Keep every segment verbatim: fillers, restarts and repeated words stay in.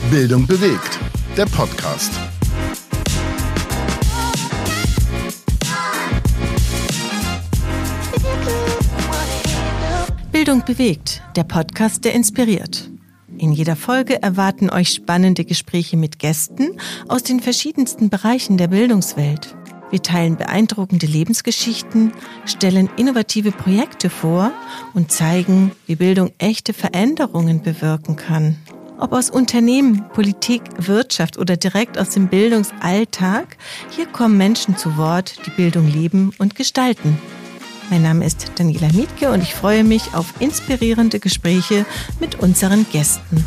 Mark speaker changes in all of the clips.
Speaker 1: Bildung bewegt, der Podcast.
Speaker 2: Bildung bewegt, der Podcast, der inspiriert. In jeder Folge erwarten euch spannende Gespräche mit Gästen aus den verschiedensten Bereichen der Bildungswelt. Wir teilen beeindruckende Lebensgeschichten, stellen innovative Projekte vor und zeigen, wie Bildung echte Veränderungen bewirken kann. Ob aus Unternehmen, Politik, Wirtschaft oder direkt aus dem Bildungsalltag, hier kommen Menschen zu Wort, die Bildung leben und gestalten. Mein Name ist Daniela Mietke und ich freue mich auf inspirierende Gespräche mit unseren Gästen.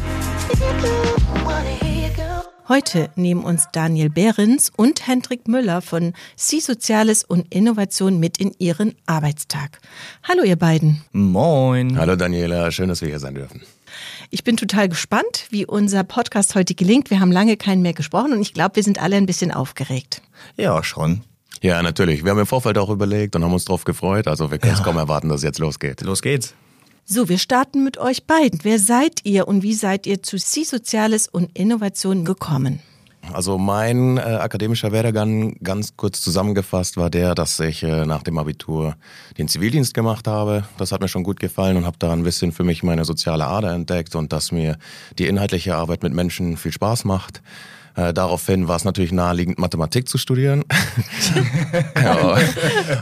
Speaker 2: Heute nehmen uns Daniel Behrens und Hendrik Müller von Sie Soziales und Innovation mit in ihren Arbeitstag. Hallo ihr beiden.
Speaker 3: Moin.
Speaker 4: Hallo Daniela, schön, dass wir hier sein dürfen.
Speaker 2: Ich bin total gespannt, wie unser Podcast heute gelingt. Wir haben lange keinen mehr gesprochen und ich glaube, wir sind alle ein bisschen aufgeregt.
Speaker 3: Ja, schon.
Speaker 4: Ja, natürlich. Wir haben im Vorfeld auch überlegt und haben uns drauf gefreut. Also wir können es ja. kaum erwarten, dass es jetzt losgeht.
Speaker 3: Los geht's.
Speaker 2: So, wir starten mit euch beiden. Wer seid ihr und wie seid ihr zu Sie Soziales und Innovation gekommen?
Speaker 4: Also mein äh, akademischer Werdegang, ganz kurz zusammengefasst, war der, dass ich äh, nach dem Abitur den Zivildienst gemacht habe. Das hat mir schon gut gefallen und habe da ein bisschen für mich meine soziale Ader entdeckt und dass mir die inhaltliche Arbeit mit Menschen viel Spaß macht. Äh, daraufhin war es natürlich naheliegend, Mathematik zu studieren. ja, äh,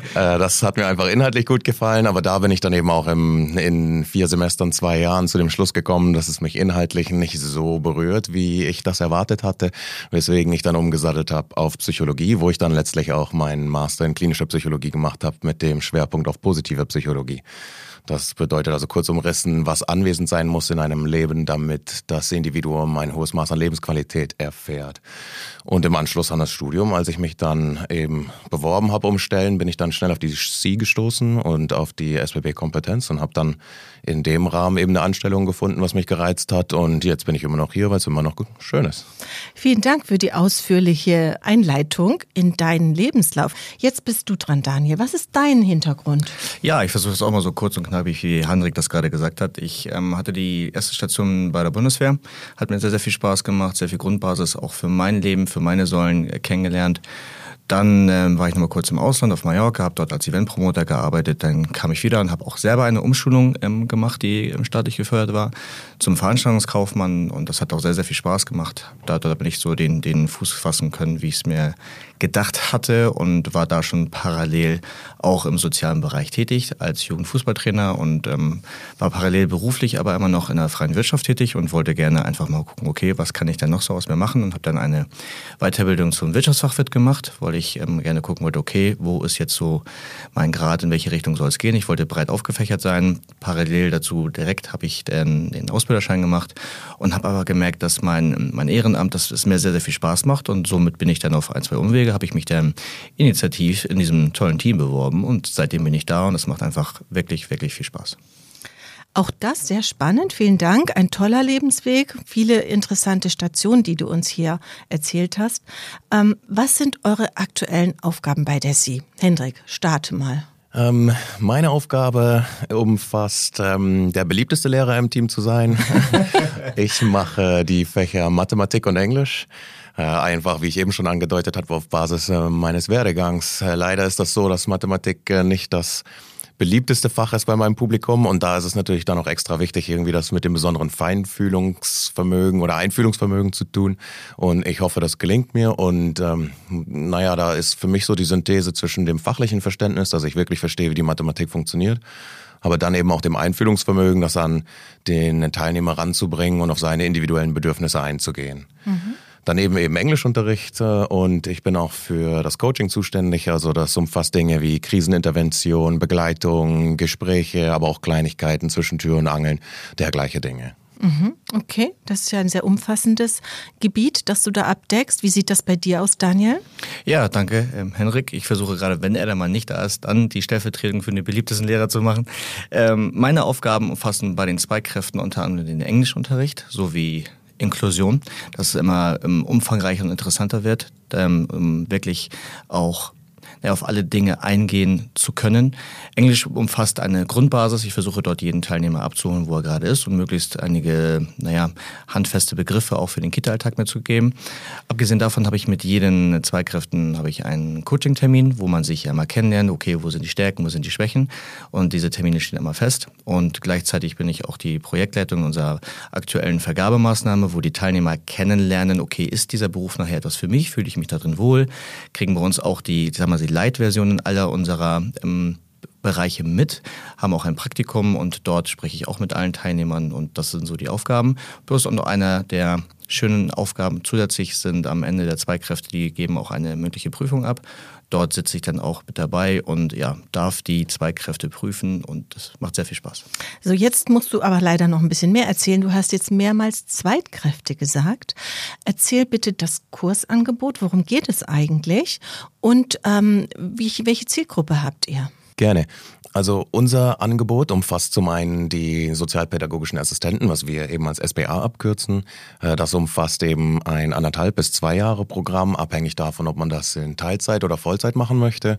Speaker 4: das hat mir einfach inhaltlich gut gefallen, aber da bin ich dann eben auch im, in vier Semestern, zwei Jahren zu dem Schluss gekommen, dass es mich inhaltlich nicht so berührt, wie ich das erwartet hatte, weswegen ich dann umgesattelt habe auf Psychologie, wo ich dann letztlich auch meinen Master in klinischer Psychologie gemacht habe mit dem Schwerpunkt auf positive Psychologie. Das bedeutet also kurz umrissen, was anwesend sein muss in einem Leben, damit das Individuum ein hohes Maß an Lebensqualität erfährt. Und im Anschluss an das Studium, als ich mich dann eben beworben habe um Stellen, bin ich dann schnell auf die S I gestoßen und auf die S B B-Kompetenz und habe dann in dem Rahmen eben eine Anstellung gefunden, was mich gereizt hat. Und jetzt bin ich immer noch hier, weil es immer noch schön ist.
Speaker 2: Vielen Dank für die ausführliche Einleitung in deinen Lebenslauf. Jetzt bist du dran, Daniel. Was ist dein Hintergrund?
Speaker 3: Ja, ich versuche es auch mal so kurz und knackig, wie Hendrik das gerade gesagt hat. Ich ähm, hatte die erste Station bei der Bundeswehr, hat mir sehr, sehr viel Spaß gemacht, sehr viel Grundbasis auch für mein Leben, für meine Säulen äh, kennengelernt. Dann ähm, war ich noch mal kurz im Ausland auf Mallorca, habe dort als Eventpromoter gearbeitet. Dann kam ich wieder und habe auch selber eine Umschulung ähm, gemacht, die ähm, staatlich gefördert war, zum Veranstaltungskaufmann. Und das hat auch sehr, sehr viel Spaß gemacht. Da, da bin ich so den, den Fuß fassen können, wie ich es mir gedacht hatte und war da schon parallel auch im sozialen Bereich tätig als Jugendfußballtrainer und ähm, war parallel beruflich aber immer noch in der freien Wirtschaft tätig und wollte gerne einfach mal gucken, okay, was kann ich denn noch so aus mir machen und habe dann eine Weiterbildung zum Wirtschaftsfachwirt gemacht, weil ich ähm, gerne gucken wollte, okay, wo ist jetzt so mein Grad, in welche Richtung soll es gehen. Ich wollte breit aufgefächert sein. Parallel dazu direkt habe ich den, den Ausbilderschein gemacht und habe aber gemerkt, dass mein, mein Ehrenamt, dass es mir sehr, sehr viel Spaß macht und somit bin ich dann auf ein, zwei Umwege habe ich mich dann initiativ in diesem tollen Team beworben und seitdem bin ich da und es macht einfach wirklich, wirklich viel Spaß.
Speaker 2: Auch das sehr spannend, vielen Dank. Ein toller Lebensweg, viele interessante Stationen, die du uns hier erzählt hast. Ähm, was sind eure aktuellen Aufgaben bei der S I? Hendrik, starte mal.
Speaker 4: Ähm, meine Aufgabe umfasst, ähm, der beliebteste Lehrer im Team zu sein. Ich mache die Fächer Mathematik und Englisch. Äh, einfach, wie ich eben schon angedeutet habe, auf Basis äh, meines Werdegangs. Äh, leider ist das so, dass Mathematik äh, nicht das beliebteste Fach ist bei meinem Publikum und da ist es natürlich dann auch extra wichtig, irgendwie das mit dem besonderen Feinfühlungsvermögen oder Einfühlungsvermögen zu tun und ich hoffe, das gelingt mir und ähm, naja, da ist für mich so die Synthese zwischen dem fachlichen Verständnis, dass ich wirklich verstehe, wie die Mathematik funktioniert, aber dann eben auch dem Einfühlungsvermögen, das an den Teilnehmer ranzubringen und auf seine individuellen Bedürfnisse einzugehen. Mhm. Daneben eben Englischunterricht und ich bin auch für das Coaching zuständig, also das umfasst Dinge wie Krisenintervention, Begleitung, Gespräche, aber auch Kleinigkeiten zwischen Tür und Angeln, dergleichen Dinge.
Speaker 2: Okay, das ist ja ein sehr umfassendes Gebiet, das du da abdeckst. Wie sieht das bei dir aus, Daniel?
Speaker 3: Ja, danke, ähm, Hendrik. Ich versuche gerade, wenn er dann mal nicht da ist, dann die Stellvertretung für den beliebtesten Lehrer zu machen. Ähm, meine Aufgaben umfassen bei den Zweigkräften unter anderem den Englischunterricht sowie Inklusion, dass es immer ähm, umfangreicher und interessanter wird, ähm, wirklich auch ja, auf alle Dinge eingehen zu können. Englisch umfasst eine Grundbasis. Ich versuche dort jeden Teilnehmer abzuholen, wo er gerade ist und möglichst einige, naja, handfeste Begriffe auch für den Kita-Alltag mitzugeben. Abgesehen davon habe ich mit jeden Zweikräften habe ich einen Coaching-Termin, wo man sich ja mal kennenlernt, okay, wo sind die Stärken, wo sind die Schwächen, und diese Termine stehen immer fest. Und gleichzeitig bin ich auch die Projektleitung unserer aktuellen Vergabemaßnahme, wo die Teilnehmer kennenlernen, okay, ist dieser Beruf nachher etwas für mich, fühle ich mich da drin wohl, kriegen bei uns auch die, sagen wir mal, die Light-Versionen aller unserer ähm, Bereiche mit, haben auch ein Praktikum und dort spreche ich auch mit allen Teilnehmern und das sind so die Aufgaben. Plus und noch einer der schönen Aufgaben zusätzlich sind am Ende der Zweikräfte, die geben auch eine mündliche Prüfung ab. Dort sitze ich dann auch mit dabei und ja, darf die Zweikräfte prüfen und das macht sehr viel Spaß.
Speaker 2: So, jetzt musst du aber leider noch ein bisschen mehr erzählen. Du hast jetzt mehrmals Zweitkräfte gesagt. Erzähl bitte das Kursangebot, worum geht es eigentlich und ähm, wie, welche Zielgruppe habt ihr?
Speaker 4: Gerne. Also unser Angebot umfasst zum einen die sozialpädagogischen Assistenten, was wir eben als S B A abkürzen. Das umfasst eben ein anderthalb bis zwei Jahre Programm, abhängig davon, ob man das in Teilzeit oder Vollzeit machen möchte.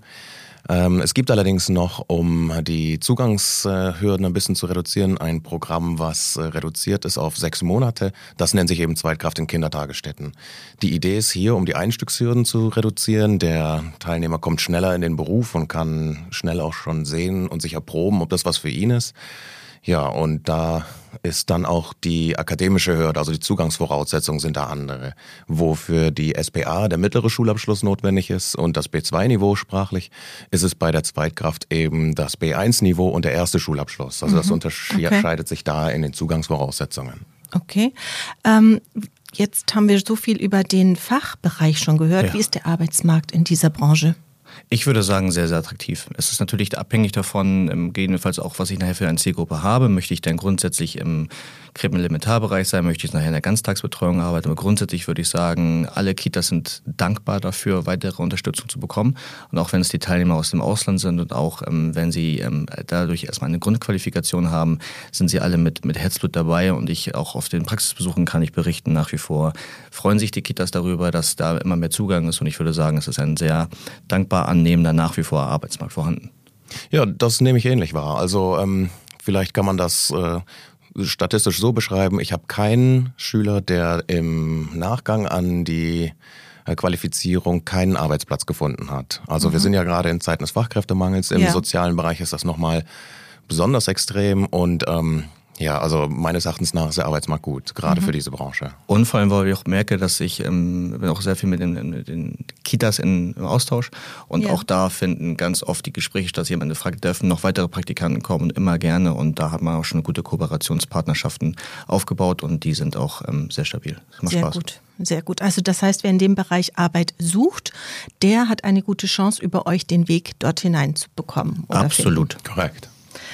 Speaker 4: Es gibt allerdings noch, um die Zugangshürden ein bisschen zu reduzieren, ein Programm, was reduziert ist auf sechs Monate. Das nennt sich eben Zweitkraft in Kindertagesstätten. Die Idee ist hier, um die Einstiegshürden zu reduzieren. Der Teilnehmer kommt schneller in den Beruf und kann schnell auch schon sehen und sich erproben, ob das was für ihn ist. Ja, und da ist dann auch die akademische Hürde, also die Zugangsvoraussetzungen sind da andere. Wofür die S P A, der mittlere Schulabschluss, notwendig ist und das B zwei Niveau sprachlich, ist es bei der Zweitkraft eben das B eins Niveau und der erste Schulabschluss. Also mhm. das unterscheidet okay. sich da in den Zugangsvoraussetzungen.
Speaker 2: Okay. Ähm, jetzt haben wir so viel über den Fachbereich schon gehört.
Speaker 3: Ja.
Speaker 2: Wie ist der Arbeitsmarkt in dieser Branche?
Speaker 3: Ich würde sagen, sehr, sehr attraktiv. Es ist natürlich abhängig davon, gegebenenfalls auch, was ich nachher für eine Zielgruppe habe. Möchte ich dann grundsätzlich im Krippen-Elementarbereich sein? Möchte ich nachher in der Ganztagsbetreuung arbeiten? Aber grundsätzlich würde ich sagen, alle Kitas sind dankbar dafür, weitere Unterstützung zu bekommen. Und auch wenn es die Teilnehmer aus dem Ausland sind und auch ähm, wenn sie ähm, dadurch erstmal eine Grundqualifikation haben, sind sie alle mit, mit Herzblut dabei. Und ich auch auf den Praxisbesuchen kann ich berichten, nach wie vor freuen sich die Kitas darüber, dass da immer mehr Zugang ist. Und ich würde sagen, es ist ein sehr dankbar annehmender nach wie vor Arbeitsmarkt vorhanden.
Speaker 4: Ja, das nehme ich ähnlich wahr. Also ähm, vielleicht kann man das äh, statistisch so beschreiben. Ich habe keinen Schüler, der im Nachgang an die äh, Qualifizierung keinen Arbeitsplatz gefunden hat. Also mhm. wir sind ja gerade in Zeiten des Fachkräftemangels. Im ja. sozialen Bereich ist das nochmal besonders extrem und ähm, ja, also meines Erachtens nach ist der Arbeitsmarkt gut, gerade mhm. für diese Branche.
Speaker 3: Und vor allem, weil ich auch merke, dass ich ähm, bin auch sehr viel mit den, mit den Kitas in, im Austausch und ja. auch da finden ganz oft die Gespräche statt. Jemand fragt, dürfen noch weitere Praktikanten kommen und immer gerne und da hat man auch schon eine gute Kooperationspartnerschaften aufgebaut und die sind auch ähm, sehr stabil. Das macht
Speaker 2: sehr
Speaker 3: Spaß.
Speaker 2: Gut. Sehr gut. Also das heißt, wer in dem Bereich Arbeit sucht, der hat eine gute Chance, über euch den Weg dort hinein zu bekommen. Oder
Speaker 3: Absolut.
Speaker 2: Finden.
Speaker 4: Korrekt.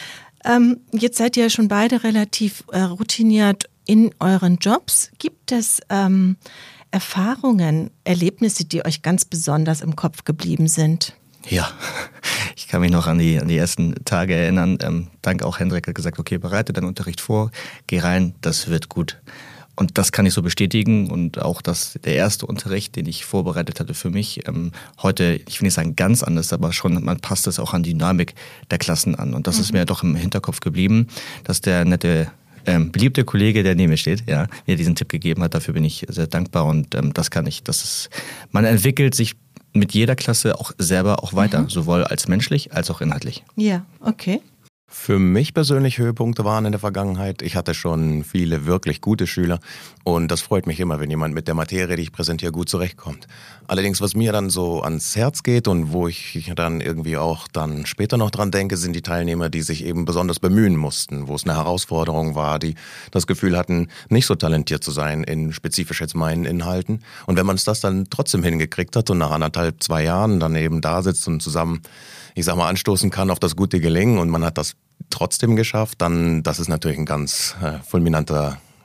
Speaker 2: Ähm, jetzt seid ihr ja schon beide relativ äh, routiniert in euren Jobs. Gibt es ähm, Erfahrungen, Erlebnisse, die euch ganz besonders im Kopf geblieben sind?
Speaker 3: Ja, ich kann mich noch an die, an die ersten Tage erinnern. Ähm, dank auch Hendrik hat gesagt, okay, bereite deinen Unterricht vor, geh rein, das wird gut. Und das kann ich so bestätigen und auch das, der erste Unterricht, den ich vorbereitet hatte für mich, ähm, heute, ich will nicht sagen ganz anders, aber schon, man passt es auch an die Dynamik der Klassen an. Und das mhm. ist mir doch im Hinterkopf geblieben, dass der nette, ähm, beliebte Kollege, der neben mir steht, ja, mir diesen Tipp gegeben hat. Dafür bin ich sehr dankbar und ähm, das kann ich, das ist, man entwickelt sich mit jeder Klasse auch selber auch weiter, mhm. sowohl als menschlich als auch inhaltlich.
Speaker 2: Ja, okay.
Speaker 4: Für mich persönlich Höhepunkte waren in der Vergangenheit. Ich hatte schon viele wirklich gute Schüler und das freut mich immer, wenn jemand mit der Materie, die ich präsentiere, gut zurechtkommt. Allerdings, was mir dann so ans Herz geht und wo ich dann irgendwie auch dann später noch dran denke, sind die Teilnehmer, die sich eben besonders bemühen mussten, wo es eine Herausforderung war, die das Gefühl hatten, nicht so talentiert zu sein in spezifisch jetzt meinen Inhalten. Und wenn man es das dann trotzdem hingekriegt hat und nach anderthalb, zwei Jahren dann eben da sitzt und zusammen, ich sag mal, anstoßen kann auf das gute Gelingen und man hat das trotzdem geschafft, dann das ist natürlich ein ganz äh, fulminanter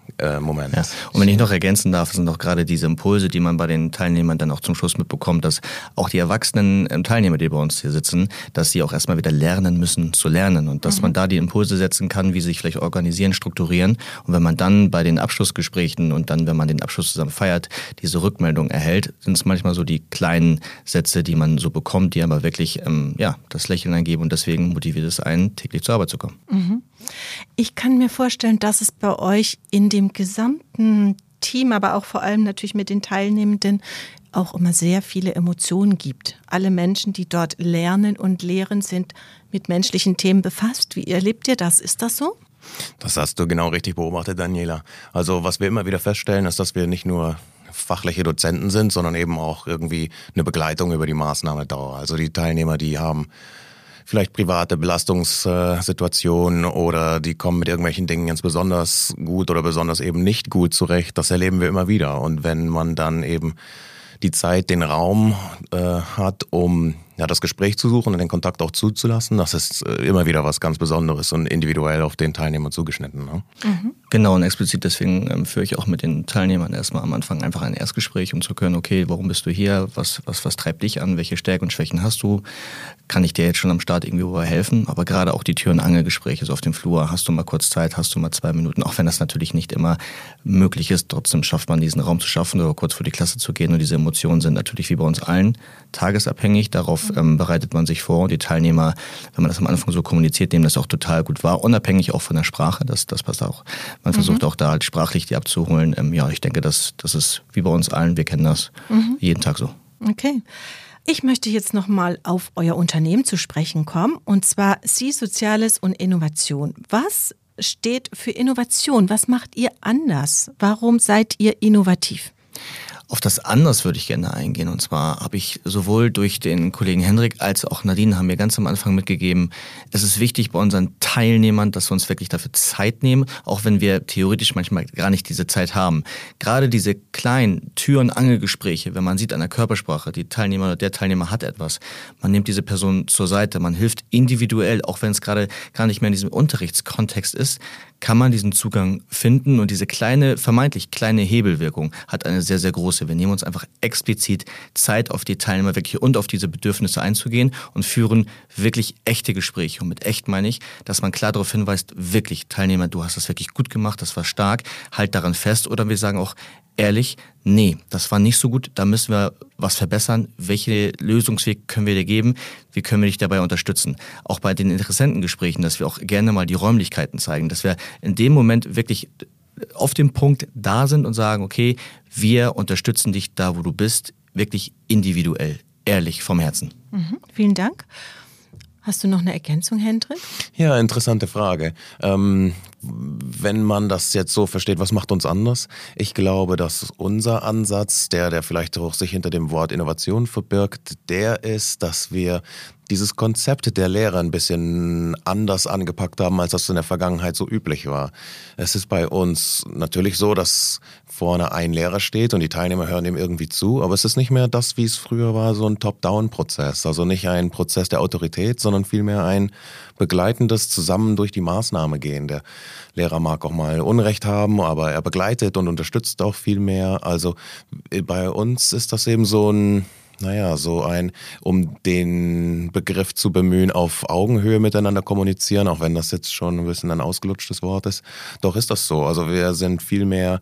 Speaker 4: äh, Moment.
Speaker 3: Ja. Und wenn ich noch ergänzen darf, sind auch gerade diese Impulse, die man bei den Teilnehmern dann auch zum Schluss mitbekommt, dass auch die erwachsenen Teilnehmer, die bei uns hier sitzen, dass sie auch erstmal wieder lernen müssen zu lernen und dass mhm. man da die Impulse setzen kann, wie sie sich vielleicht organisieren, strukturieren. Und wenn man dann bei den Abschlussgesprächen und dann, wenn man den Abschluss zusammen feiert, diese Rückmeldung erhält, sind es manchmal so die kleinen Sätze, die man so bekommt, die aber wirklich ähm, ja, das Lächeln eingeben und deswegen motiviert es einen, täglich zur Arbeit zu kommen.
Speaker 2: Mhm. Ich kann mir vorstellen, dass es bei euch in dem gesamten Team, aber auch vor allem natürlich mit den Teilnehmenden auch immer sehr viele Emotionen gibt. Alle Menschen, die dort lernen und lehren, sind mit menschlichen Themen befasst. Wie erlebt ihr das? Ist das so?
Speaker 4: Das hast du genau richtig beobachtet, Daniela. Also was wir immer wieder feststellen, ist, dass wir nicht nur fachliche Dozenten sind, sondern eben auch irgendwie eine Begleitung über die Maßnahmedauer. Also die Teilnehmer, die haben vielleicht private Belastungssituationen oder die kommen mit irgendwelchen Dingen ganz besonders gut oder besonders eben nicht gut zurecht. Das erleben wir immer wieder. Und wenn man dann eben die Zeit, den Raum äh, hat, um ja, das Gespräch zu suchen und den Kontakt auch zuzulassen, das ist äh, immer wieder was ganz Besonderes und individuell auf den Teilnehmer zugeschnitten. Ne?
Speaker 2: Mhm.
Speaker 3: Genau, und explizit deswegen ähm, führe ich auch mit den Teilnehmern erstmal am Anfang einfach ein Erstgespräch, um zu können, okay, warum bist du hier, was, was, was treibt dich an, welche Stärken und Schwächen hast du, kann ich dir jetzt schon am Start irgendwie helfen, aber gerade auch die Tür- und Angelgespräche so auf dem Flur, hast du mal kurz Zeit, hast du mal zwei Minuten, auch wenn das natürlich nicht immer möglich ist, trotzdem schafft man diesen Raum zu schaffen oder kurz vor die Klasse zu gehen und diese Emotionen sind natürlich wie bei uns allen tagesabhängig, darauf ähm, bereitet man sich vor und die Teilnehmer, wenn man das am Anfang so kommuniziert, nehmen das auch total gut wahr, unabhängig auch von der Sprache, das, das passt auch. Man versucht mhm. auch da halt sprachlich die abzuholen. Ähm, ja, ich denke, das, das ist wie bei uns allen, wir kennen das mhm. jeden Tag so.
Speaker 2: Okay. Ich möchte jetzt nochmal auf euer Unternehmen zu sprechen kommen und zwar Sie Soziales und Innovation. Was steht für Innovation? Was macht ihr anders? Warum seid ihr innovativ?
Speaker 3: Auf das anders würde ich gerne eingehen. Und zwar habe ich sowohl durch den Kollegen Hendrik als auch Nadine haben mir ganz am Anfang mitgegeben, es ist wichtig bei unseren Teilnehmern, dass wir uns wirklich dafür Zeit nehmen, auch wenn wir theoretisch manchmal gar nicht diese Zeit haben. Gerade diese kleinen Tür- und Angelgespräche, wenn man sieht an der Körpersprache, die Teilnehmer oder der Teilnehmer hat etwas, man nimmt diese Person zur Seite, man hilft individuell, auch wenn es gerade gar nicht mehr in diesem Unterrichtskontext ist, kann man diesen Zugang finden und diese kleine, vermeintlich kleine Hebelwirkung hat eine sehr, sehr große. Wir nehmen uns einfach explizit Zeit, auf die Teilnehmer wirklich und auf diese Bedürfnisse einzugehen und führen wirklich echte Gespräche. Und mit echt meine ich, dass man klar darauf hinweist, wirklich Teilnehmer, du hast das wirklich gut gemacht, das war stark, halt daran fest. Oder wir sagen auch ehrlich, nee, das war nicht so gut, da müssen wir was verbessern. Welche Lösungsweg können wir dir geben? Wie können wir dich dabei unterstützen? Auch bei den Interessentengesprächen, dass wir auch gerne mal die Räumlichkeiten zeigen, dass wir in dem Moment wirklich auf dem Punkt da sind und sagen, okay, wir unterstützen dich da, wo du bist, wirklich individuell, ehrlich, vom Herzen.
Speaker 2: Mhm, vielen Dank. Hast du noch eine Ergänzung, Hendrik?
Speaker 4: Ja, interessante Frage. Ähm, wenn man das jetzt so versteht, was macht uns anders? Ich glaube, dass unser Ansatz, der, der vielleicht auch sich hinter dem Wort Innovation verbirgt, der ist, dass wir dieses Konzept der Lehre ein bisschen anders angepackt haben, als das in der Vergangenheit so üblich war. Es ist bei uns natürlich so, dass vorne ein Lehrer steht und die Teilnehmer hören ihm irgendwie zu, aber es ist nicht mehr das, wie es früher war, so ein Top-Down-Prozess. Also nicht ein Prozess der Autorität, sondern vielmehr ein begleitendes Zusammen durch die Maßnahme gehen. Der Lehrer mag auch mal Unrecht haben, aber er begleitet und unterstützt auch viel mehr. Also bei uns ist das eben so ein Naja, so ein, um den Begriff zu bemühen, auf Augenhöhe miteinander kommunizieren, auch wenn das jetzt schon ein bisschen ein ausgelutschtes Wort ist. Doch ist das so. Also wir sind viel mehr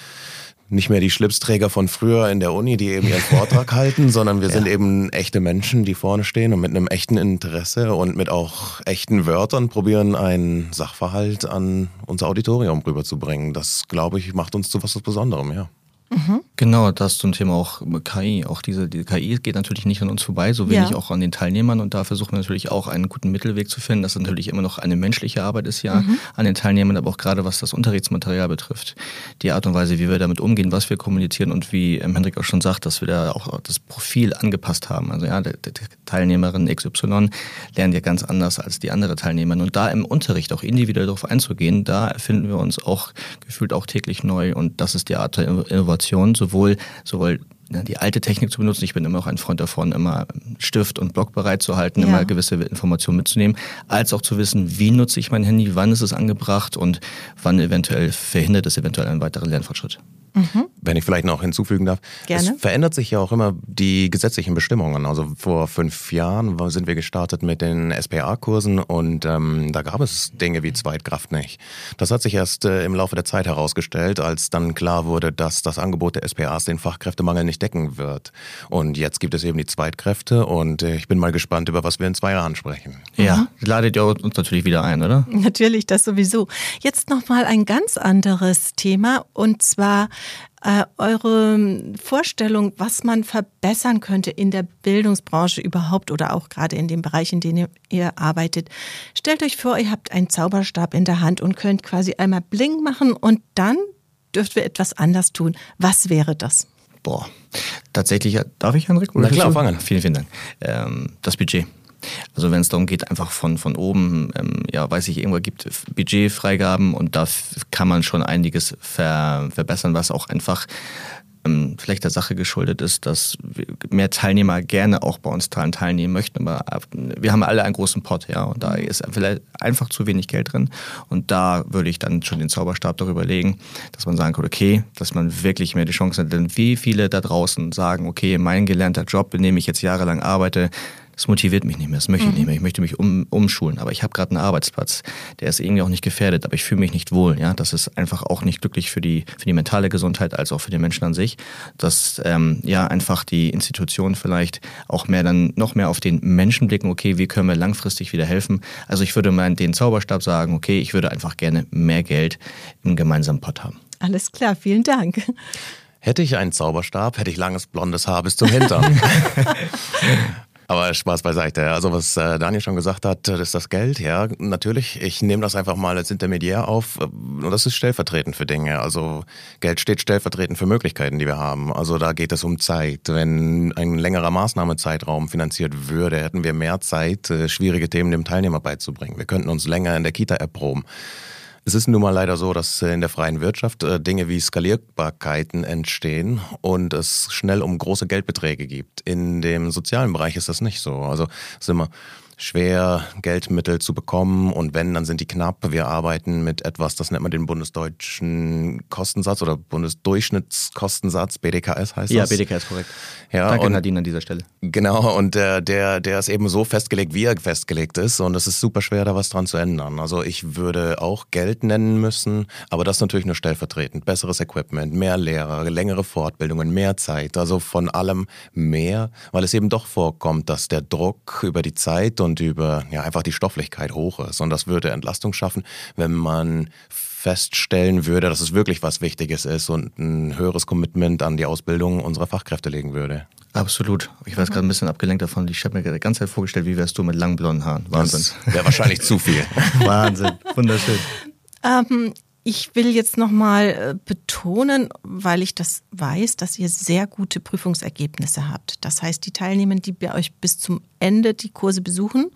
Speaker 4: nicht mehr die Schlipsträger von früher in der Uni, die eben ihren Vortrag halten, sondern wir ja. sind eben echte Menschen, die vorne stehen und mit einem echten Interesse und mit auch echten Wörtern probieren, einen Sachverhalt an unser Auditorium rüberzubringen. Das, glaube ich, macht uns zu was Besonderem, ja.
Speaker 3: Mhm. Genau, das zum Thema auch K I. Auch diese die K I geht natürlich nicht an uns vorbei, so wenig ja. auch an den Teilnehmern. Und da versuchen wir natürlich auch einen guten Mittelweg zu finden, dass natürlich immer noch eine menschliche Arbeit ist ja mhm. an den Teilnehmern, aber auch gerade was das Unterrichtsmaterial betrifft. Die Art und Weise, wie wir damit umgehen, was wir kommunizieren und wie ähm, Hendrik auch schon sagt, dass wir da auch das Profil angepasst haben. Also ja, die, die Teilnehmerin X Y lernt ja ganz anders als die andere Teilnehmerin. Und da im Unterricht auch individuell darauf einzugehen, da erfinden wir uns auch gefühlt auch täglich neu. Und das ist die Art der Innovation. Sowohl, sowohl die alte Technik zu benutzen. Ich bin immer auch ein Freund davon, immer Stift und Block bereit zu halten,
Speaker 2: Ja.
Speaker 3: immer gewisse Informationen mitzunehmen, als auch zu wissen, wie nutze ich mein Handy, wann ist es angebracht und wann eventuell verhindert es eventuell einen weiteren Lernfortschritt.
Speaker 4: Wenn ich vielleicht noch hinzufügen darf.
Speaker 2: Gerne.
Speaker 4: Es verändert sich ja auch immer die gesetzlichen Bestimmungen. Also vor fünf Jahren sind wir gestartet mit den S P A-Kursen und ähm, da gab es Dinge wie Zweitkraft nicht. Das hat sich erst äh, im Laufe der Zeit herausgestellt, als dann klar wurde, dass das Angebot der S P As den Fachkräftemangel nicht decken wird. Und jetzt gibt es eben die Zweitkräfte und äh, ich bin mal gespannt, über was wir in zwei Jahren sprechen.
Speaker 3: Ja, ladet ihr uns natürlich wieder ein, oder?
Speaker 2: Natürlich, das sowieso. Jetzt nochmal ein ganz anderes Thema und zwar äh, eure Vorstellung, was man verbessern könnte in der Bildungsbranche überhaupt oder auch gerade in dem Bereich, in dem ihr, ihr arbeitet. Stellt euch vor, ihr habt einen Zauberstab in der Hand und könnt quasi einmal Bling machen und dann dürft ihr etwas anders tun. Was wäre das?
Speaker 3: Boah, tatsächlich, darf ich, Henrik?
Speaker 4: Na klar,
Speaker 3: willst du?
Speaker 4: fang an.
Speaker 3: Vielen, vielen Dank. Ähm, das Budget. Also wenn es darum geht, einfach von, von oben, ähm, ja, weiß ich, irgendwo gibt Budgetfreigaben und da f- kann man schon einiges ver, verbessern, was auch einfach ähm, vielleicht der Sache geschuldet ist, dass wir mehr Teilnehmer gerne auch bei uns daran teilnehmen möchten, aber wir haben alle einen großen Pot, ja, und da ist vielleicht einfach zu wenig Geld drin und da würde ich dann schon den Zauberstab darüber legen, dass man sagen kann, okay, dass man wirklich mehr die Chance hat, denn wie viele da draußen sagen, okay, mein gelernter Job, in dem ich jetzt jahrelang arbeite, das motiviert mich nicht mehr, das möchte ich nicht mehr. Ich möchte mich um, umschulen, aber ich habe gerade einen Arbeitsplatz, der ist irgendwie auch nicht gefährdet, aber ich fühle mich nicht wohl. Ja, das ist einfach auch nicht glücklich für die für die mentale Gesundheit als auch für den Menschen an sich. Dass ähm, ja einfach die Institutionen vielleicht auch mehr dann noch mehr auf den Menschen blicken. Okay, wie können wir langfristig wieder helfen? Also ich würde mal den Zauberstab sagen. Okay, ich würde einfach gerne mehr Geld im gemeinsamen Pot haben.
Speaker 2: Alles klar, vielen Dank.
Speaker 4: Hätte ich einen Zauberstab, hätte ich langes blondes Haar bis zum Hintern. Aber Spaß beiseite. Also was äh, Daniel schon gesagt hat, das ist das Geld. Ja, natürlich. Ich nehme das einfach mal als Intermediär auf. Und das ist stellvertretend für Dinge. Also Geld steht stellvertretend für Möglichkeiten, die wir haben. Also da geht es um Zeit. Wenn ein längerer Maßnahmezeitraum finanziert würde, hätten wir mehr Zeit, äh, schwierige Themen dem Teilnehmer beizubringen. Wir könnten uns länger in der Kita erproben. Es ist nun mal leider so, dass in der freien Wirtschaft Dinge wie Skalierbarkeiten entstehen und es schnell um große Geldbeträge gibt. In dem sozialen Bereich ist das nicht so. Also es ist immer schwer, Geldmittel zu bekommen und wenn, dann sind die knapp. Wir arbeiten mit etwas, das nennt man den bundesdeutschen Kostensatz oder Bundesdurchschnittskostensatz, B D K S heißt das.
Speaker 3: Ja, B D K ist korrekt.
Speaker 4: Ja,
Speaker 3: Danke,
Speaker 4: und
Speaker 3: Nadine, an dieser Stelle.
Speaker 4: Genau, und der, der, der ist eben so festgelegt, wie er festgelegt ist und es ist super schwer, da was dran zu ändern. Also ich würde auch Geld nennen müssen, aber das natürlich nur stellvertretend. Besseres Equipment, mehr Lehrer, längere Fortbildungen, mehr Zeit, also von allem mehr, weil es eben doch vorkommt, dass der Druck über die Zeit und über ja einfach die Stofflichkeit hoch ist und das würde Entlastung schaffen, wenn man feststellen würde, dass es wirklich was Wichtiges ist und ein höheres Commitment an die Ausbildung unserer Fachkräfte legen würde.
Speaker 3: Absolut. Ich war jetzt gerade ein bisschen abgelenkt davon. Ich habe mir die ganze Zeit vorgestellt, wie wärst du mit langen blonden Haaren. Wahnsinn.
Speaker 4: Das wäre wahrscheinlich zu viel.
Speaker 3: Wahnsinn. Wunderschön.
Speaker 2: Ähm, ich will jetzt nochmal äh, betonen, weil ich das weiß, dass ihr sehr gute Prüfungsergebnisse habt. Das heißt, die Teilnehmer, die bei euch bis zum Ende die Kurse besuchen,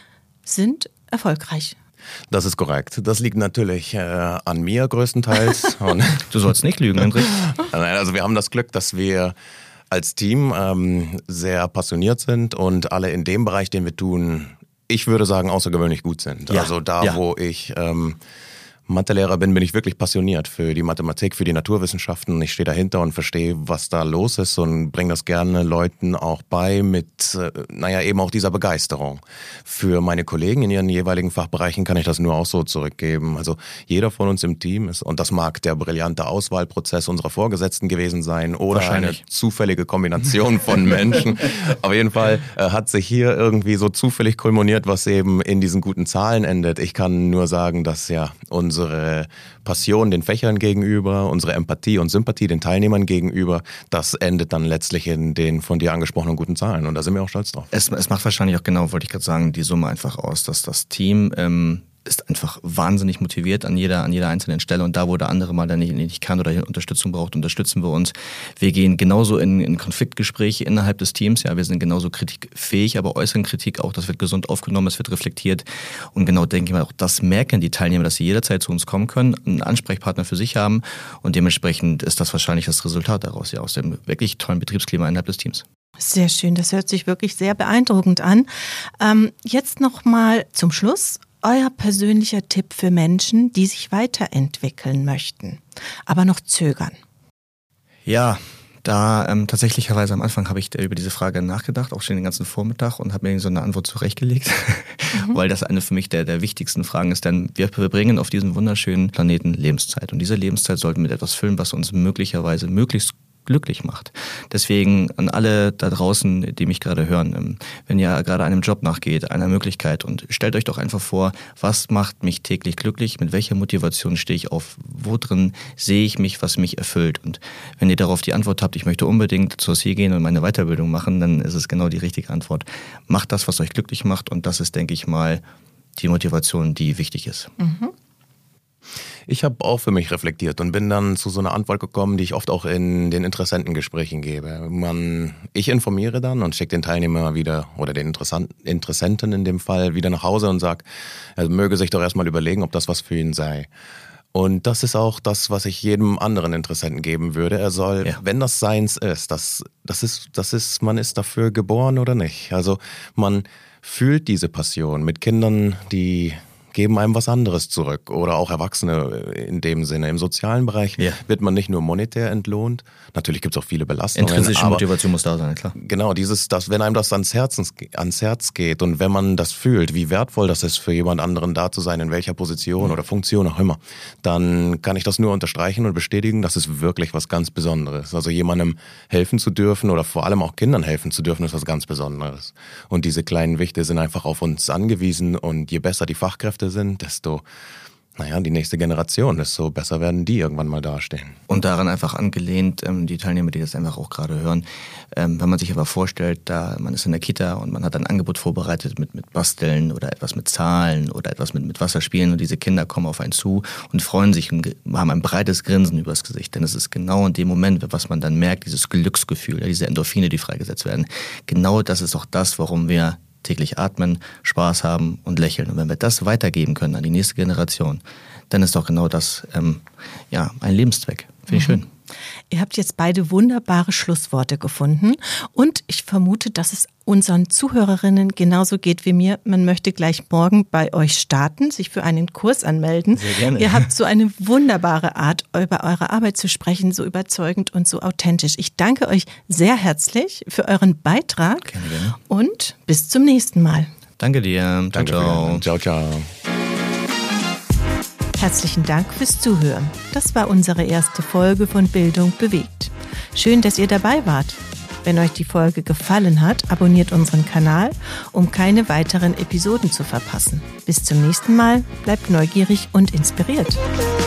Speaker 2: sind erfolgreich.
Speaker 4: Das ist korrekt. Das liegt natürlich äh, an mir größtenteils. Und
Speaker 3: Du sollst nicht lügen, Hendrik.
Speaker 4: Nein, also wir haben das Glück, dass wir als Team ähm, sehr passioniert sind und alle in dem Bereich, den wir tun, ich würde sagen, außergewöhnlich gut sind.
Speaker 3: Ja,
Speaker 4: Also da,
Speaker 3: ja.
Speaker 4: wo ich ähm, Mathelehrer bin, bin ich wirklich passioniert für die Mathematik, für die Naturwissenschaften. Ich stehe dahinter und verstehe, was da los ist und bringe das gerne Leuten auch bei mit, äh, naja, eben auch dieser Begeisterung. Für meine Kollegen in ihren jeweiligen Fachbereichen kann ich das nur auch so zurückgeben. Also jeder von uns im Team ist, und das mag der brillante Auswahlprozess unserer Vorgesetzten gewesen sein oder eine
Speaker 3: Wahrscheinlich.
Speaker 4: zufällige Kombination von Menschen. Auf jeden Fall äh, hat sich hier irgendwie so zufällig kulminiert, was eben in diesen guten Zahlen endet. Ich kann nur sagen, dass ja unsere Passion den Fächern gegenüber, unsere Empathie und Sympathie den Teilnehmern gegenüber, das endet dann letztlich in den von dir angesprochenen guten Zahlen. Und da sind wir auch stolz drauf.
Speaker 3: Es, es macht wahrscheinlich auch genau, wollte ich gerade sagen, die Summe einfach aus, dass das Team ähm, ist einfach wahnsinnig motiviert an jeder, an jeder einzelnen Stelle und da, wo der andere mal dann nicht, nicht kann oder Unterstützung braucht, unterstützen wir uns. Wir gehen genauso in, in Konfliktgespräche innerhalb des Teams, ja, wir sind genauso kritikfähig, aber äußeren Kritik auch, das wird gesund aufgenommen, es wird reflektiert und genau denke ich mal, auch das merken die Teilnehmer, dass sie jederzeit zu uns kommen können, einen Ansprechpartner für sich haben und dementsprechend ist das wahrscheinlich das Resultat daraus, ja, aus dem wirklich tollen Betriebsklima innerhalb des Teams.
Speaker 2: Sehr schön, das hört sich wirklich sehr beeindruckend an. Ähm, jetzt nochmal zum Schluss. Euer persönlicher Tipp für Menschen, die sich weiterentwickeln möchten, aber noch zögern?
Speaker 3: Ja, da ähm, tatsächlicherweise am Anfang habe ich über diese Frage nachgedacht, auch schon den ganzen Vormittag und habe mir so eine Antwort zurechtgelegt, mhm. weil das eine für mich der, der wichtigsten Fragen ist, denn wir verbringen auf diesem wunderschönen Planeten Lebenszeit und diese Lebenszeit sollten wir mit etwas füllen, was uns möglicherweise möglichst glücklich macht. Deswegen an alle da draußen, die mich gerade hören, wenn ihr gerade einem Job nachgeht, einer Möglichkeit und stellt euch doch einfach vor, was macht mich täglich glücklich, mit welcher Motivation stehe ich auf, wo drin sehe ich mich, was mich erfüllt und wenn ihr darauf die Antwort habt, ich möchte unbedingt zur C gehen und meine Weiterbildung machen, dann ist es genau die richtige Antwort. Macht das, was euch glücklich macht und das ist, denke ich mal, die Motivation, die wichtig ist.
Speaker 2: Mhm.
Speaker 4: Ich habe auch für mich reflektiert und bin dann zu so einer Antwort gekommen, die ich oft auch in den Interessentengesprächen gebe. Man, ich informiere dann und schicke den Teilnehmer wieder oder den Interessenten in dem Fall wieder nach Hause und sage, er möge sich doch erstmal überlegen, ob das was für ihn sei. Und das ist auch das, was ich jedem anderen Interessenten geben würde. Er soll, ja. wenn das seins ist, das, das ist, das ist, man ist dafür geboren oder nicht. Also man fühlt diese Passion mit Kindern, die geben einem was anderes zurück oder auch Erwachsene in dem Sinne. Im sozialen Bereich ja. wird man nicht nur monetär entlohnt, natürlich gibt es auch viele Belastungen.
Speaker 3: Intrinsische Motivation muss da sein, klar.
Speaker 4: Genau, dieses, das, wenn einem das ans Herz, ans Herz geht und wenn man das fühlt, wie wertvoll das ist für jemand anderen da zu sein, in welcher Position mhm. oder Funktion auch immer, dann kann ich das nur unterstreichen und bestätigen, das ist wirklich was ganz Besonderes. Also jemandem helfen zu dürfen oder vor allem auch Kindern helfen zu dürfen, ist was ganz Besonderes. Und diese kleinen Wichte sind einfach auf uns angewiesen und je besser die Fachkräfte sind, desto, naja, die nächste Generation, desto besser werden die irgendwann mal dastehen.
Speaker 3: Und daran einfach angelehnt, ähm, die Teilnehmer, die das einfach auch gerade hören, ähm, wenn man sich aber vorstellt, da man ist in der Kita und man hat ein Angebot vorbereitet mit, mit Basteln oder etwas mit Zahlen oder etwas mit, mit Wasserspielen und diese Kinder kommen auf einen zu und freuen sich und haben ein breites Grinsen übers Gesicht, denn es ist genau in dem Moment, was man dann merkt, dieses Glücksgefühl, diese Endorphine, die freigesetzt werden, genau das ist auch das, warum wir täglich atmen, Spaß haben und lächeln. Und wenn wir das weitergeben können an die nächste Generation, dann ist doch genau das ähm, ja, ein Lebenszweck. Finde ich mhm. schön.
Speaker 2: Ihr habt jetzt beide wunderbare Schlussworte gefunden und ich vermute, dass es unseren Zuhörerinnen genauso geht wie mir. Man möchte gleich morgen bei euch starten, sich für einen Kurs anmelden.
Speaker 3: Sehr gerne.
Speaker 2: Ihr habt so eine wunderbare Art, über eure Arbeit zu sprechen, so überzeugend und so authentisch. Ich danke euch sehr herzlich für euren Beitrag
Speaker 3: gerne, gerne.
Speaker 2: Und bis zum nächsten Mal.
Speaker 3: Danke dir. Ciao,
Speaker 4: Danke
Speaker 3: ciao.
Speaker 4: Ciao, ciao.
Speaker 2: Herzlichen Dank fürs Zuhören. Das war unsere erste Folge von Bildung bewegt. Schön, dass ihr dabei wart. Wenn euch die Folge gefallen hat, abonniert unseren Kanal, um keine weiteren Episoden zu verpassen. Bis zum nächsten Mal, bleibt neugierig und inspiriert.